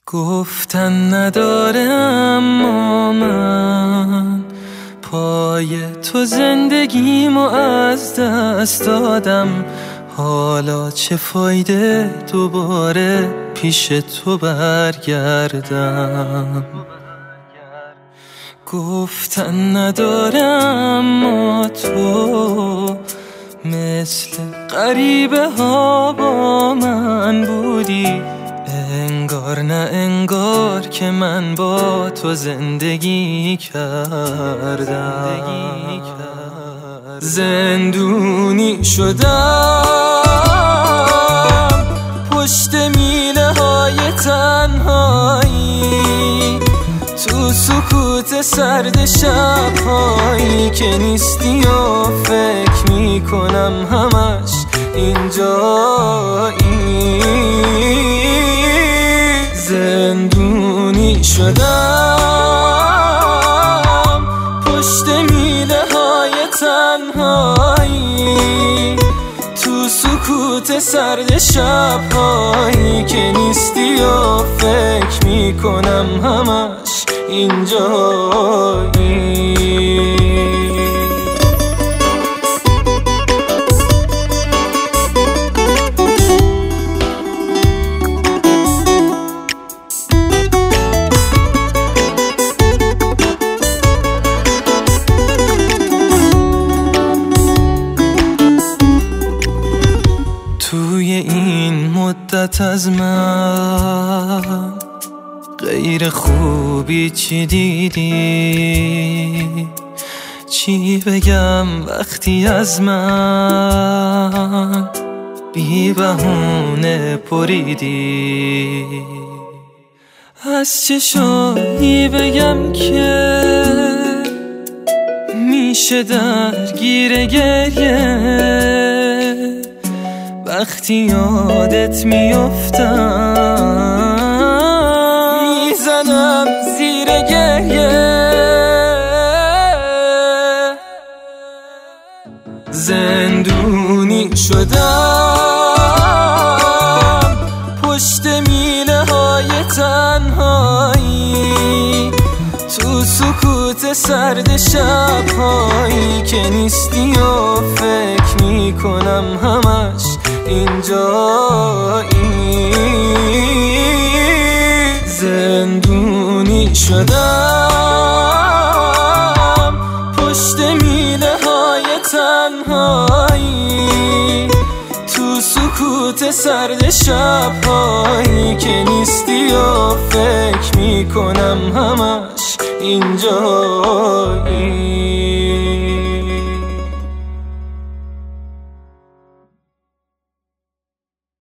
گفتن نداره اما من پای تو زندگیمو از دست دادم. حالا چه فایده دوباره پیش تو برگردم. گفتن نداره اما تو مثل غریبه ها با من بودی. انگار نه انگار که من با تو زندگی کردم. زندونی شدم پشت میله های تنهایی، تو سکوت سرد شبهایی که نیستی و فکر میکنم همش اینجایی. زندونی شدم پشت میله های تنهایی، تو سکوت سرد شبهایی که نیستی و فکر میکنم همش اینجایی. توی این مدت از من غیر خوبی چی دیدی؟ چی بگم وقتی از من بی بهونه پریدی؟ از چشایی بگم که میشه درگیر گریه وقتی یادت میافتم، میزنم زیر گریه. زندونی شدم پشت میله های تنهایی، تو سکوت سرد شبهایی که نیستی و فکر میکنم همش اینجایی. زندونی شدم پشت میله های تنهایی، تو سکوت سرد شبهایی که نیستی و فکر میکنم همش اینجایی.